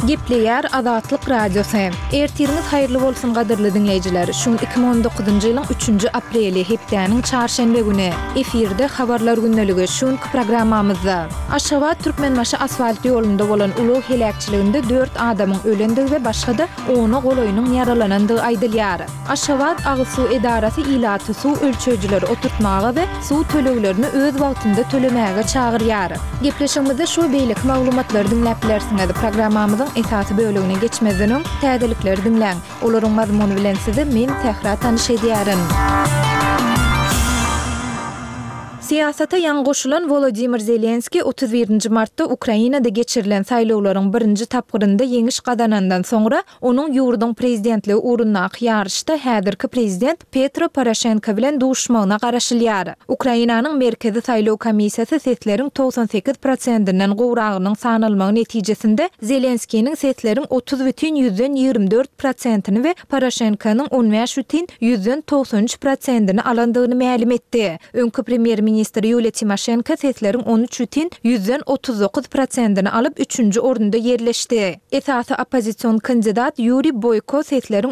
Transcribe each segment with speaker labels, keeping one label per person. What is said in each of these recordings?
Speaker 1: Gepleyer Azatlyk Radiosu. Ertiriniz hayırlı bolsun gadyrly dinleyijiler. Şu 2019-njy ýylyň 3-nji apreli hepdeniň çarşembe güni efirde habarlar günneligi şu programmamyzda. Aşgabat Türkmenmaşy asfalt ýolunda bolan uly helakçyliginde 4 adamyň ölendigi we başga-da 10 goloýnyň yaralanandygy aýdylýar. Aşgabat Agsu Edarasy ilaty suw ölçöjüleri oturtmaga we suw töleglerini öz wagtynda tölemäge çagyrýar. Gepleşigimizde şu beýlik maglumatlary dinläp bilersiňiz. Programmamyzyň esasy bölümine geçmezden täzelikleri dinleň. Olaryň mazmuny bilen sizi men Tehra tanyş edýärim. Siyasata ýan goşulan Volodymyr Zelenski 31 martda Ukrainada geçirilen saýlawlaryň birinji tapgyrynda ýeňiş gazanandan soňra onuň ýurduň prezidentligi urunyna ýarışda häzirki prezident Petro Poroshenko bilen duşmagyna garaşylýar. Ukrainanyň merkezi saýlaw komissiýasy sesleriň 98%-inden gowragynyň sanalmagy netijesinde Zelenskiň sesleriň 30,24%-ni we Poroshenkonyň 15,93%-ni alandygyny ma'lum etdi. Öňkü premier Minister Yulia Timoshenko sesleriň 13,39%-ni alyp 3-nji orunda ýerleşdi. Esasy opposision kandidat Yuri Boyko sesleriň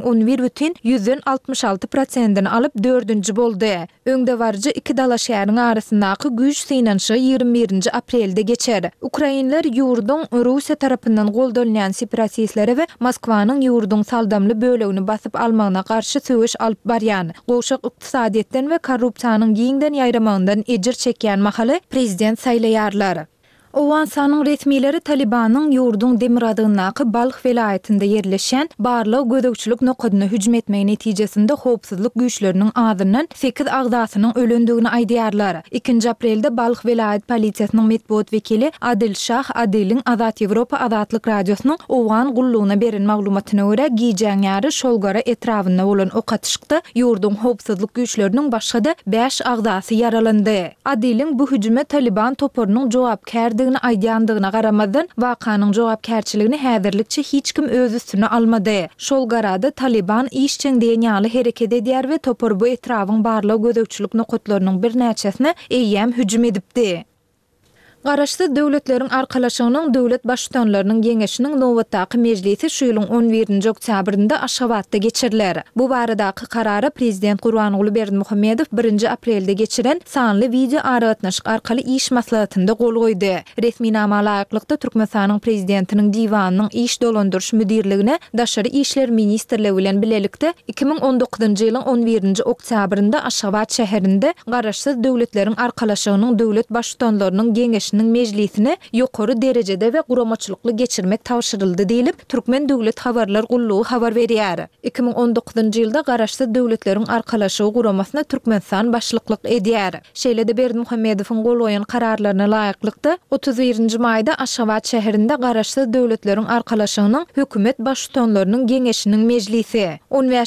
Speaker 1: 11,66%-ni alyp 4-nji boldy. Öňde barjy iki dala şäheriň arasyndaky güýç synanşy 21 aprelde geçer. Ukrainler ýurduň Russiýa tarapyndan goldanýan separatistleri we Moskwanyň ýurduň saldamly bölegini basyp almagyna garşy söwüş alyp barýan. Goşak ykdysadiyetden we korrupsiýanyň giňden ýaýramagyndan ejir çekýän mahaly prezident saýlaýarlar. Owensanyň resmileri Talibanyň ýurduň Demiradynaky Balx welaýatynda ýerleşen barlyk gödökçülük nokadyna hüjüm etmegi netijesinde howpsuzlyk güýçleriniň azyndan 8 agdasynyň ölendigini aýdýarlar. 2 aprelde Balx welaýat polisiýasynyň medpuat wekili Adil Şah Adiliň Azat Ýewropa Azatlyk radiosynyň owan gullugyna beren maglumatyna görä giýjäň ýary Şolgara etrafynda bolan okatyşykda ýurduň howpsuzlyk güýçleriniň başga-da 5 agdasy yaralandy. Adiliň bu hüjüme Taliban toporunyň jogapkär aýdýandygyna garamazdan wakanyň jogapkärçiligini häzirlikçe hiç kim öz üstüne almady. Şolgarada Taliban işçiň diýenýaly hereket edýär we topor bu etrawyň barlyk gödökçülük nokatlarynyň bir näçesine eýýäm hüjüm edipdi. Garaşdy döwletleriň arkalaşygynyň döwlet başçylarynyň geňeşiniň nowatdaky mejlisi şu ýylyň 11 oktýabrynda Aşgabatda geçiriler. Bu baradaky karary prezident Gurbanuly Berdimuhammedow 1 aprelde geçiren sanly video aragatnaşyk arkaly iş maslahatynda gol goýdy. Resmi nama laýyklykda Türkmenistanyň prezidentiniň diwanynyň iş dolandyrş müdirligine daşary işler ministrligi bilen bilelikde 2019-njy ýylyň 11 oktýabrynda Aşgabat şäherinde garaşdy döwletleriň arkalaşygynyň döwlet başçylarynyň geňeşi mejlisini ýokary derejede we guramaçylykly geçirmek tawşyryldy diýilip Türkmen Döwlet Habarlar Gullugy habar berýär. 2019-njy ýylda garaşdy döwletleriň arkalaşygy guramasyna Türkmenistan başlyklyk edýär. Şeýle-de Berdimuhammedowyň gol goýan kararlaryna laýyklykda 31 maýda Aşgabat şäherinde garaşdy döwletleriň arkalaşygynyň hökümet başçylarynyň geňeşiniň mejlisi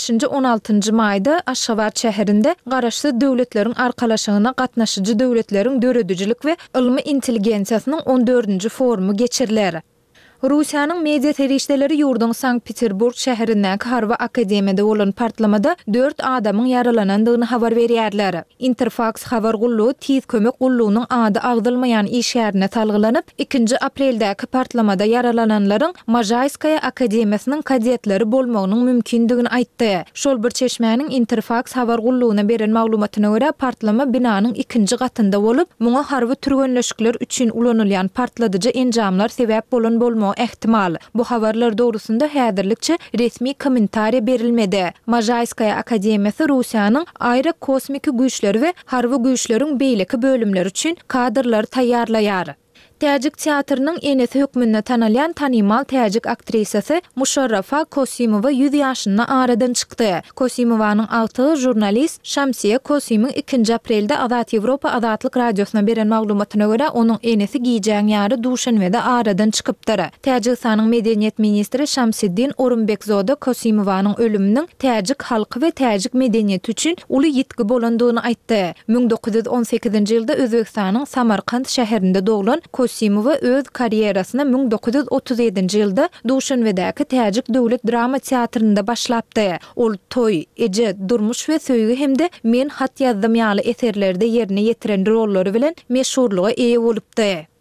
Speaker 1: 15-16 maýda Aşgabat şäherinde garaşdy döwletleriň arkalaşygyna gatnaşyjy döwletleriň döredüjilik we ilmi intelligensiýasynyň 14-nji forumy geçiriler. Russiýanyň media terişdeleri ýurduň Sankt-Peterburg şäherindäki Harwa Akademiyada bolan partlamada 4 adamyň yaralanandygyny habar berýärler. Interfax habar gullugy tiz kömek gullugynyň ady agdylmaýan iş ýerine talgylanyp 2 apreldäki partlamada yaralananlaryň Majayskaya Akademiýasynyň kadetleri bolmagynyň mümkindigini aýtdy. Şol bir çeşmäniň Interfax habar gullugyna beren maglumatyna görä partlama binanyň 2-nji gatynda bolup, muňa harby türgenleşikler üçin ulanylýan partladyjy enjamlar sebäp bolan ehtimal. Bu habarlar doğrusunda häzirlikçe resmi kommentariýa berilmedi. Majayskaya Akademiýasy Russiýanyň aýra kosmik güýçleri we harby güýçleriň beýleki bölümleri üçin kadrlar taýýarlaýar. Täjik teatrnyň enesi hökmünde tanalýan tanymal täjik aktrisasy Musharrafa Kosimowa 100 ýaşyna aradan çykdy. Kosimowanyň altygy jurnalist Şamsiye Kosimyň 2 aprelde Azat Ýewropa Azatlyk radiosyna beren maglumatyna görä onuň enesi giýjäň ýary Duşanbede aradan çykypdyr. Täjiksanyň medeniýet ministri Şamsiddin Orunbekzoda Kosimowanyň ölüminiň täjik halky we täjik medeniýet üçin uly ýitgi bolandygyny aýtdy. 1918-nji ýylda Özbekistanyň Samarkand şäherinde doglan Kosimowa öz karýerasyny 1937-nji ýylda Duşanbedäki Täjik döwlet drama teatrynda başlapdy. Ol toy, eje, durmuş we söýgü hemde men hat ýazdym ýaly eserlerde ýerine ýetiren rollary bilen meşhurlyga eýe bolupdy.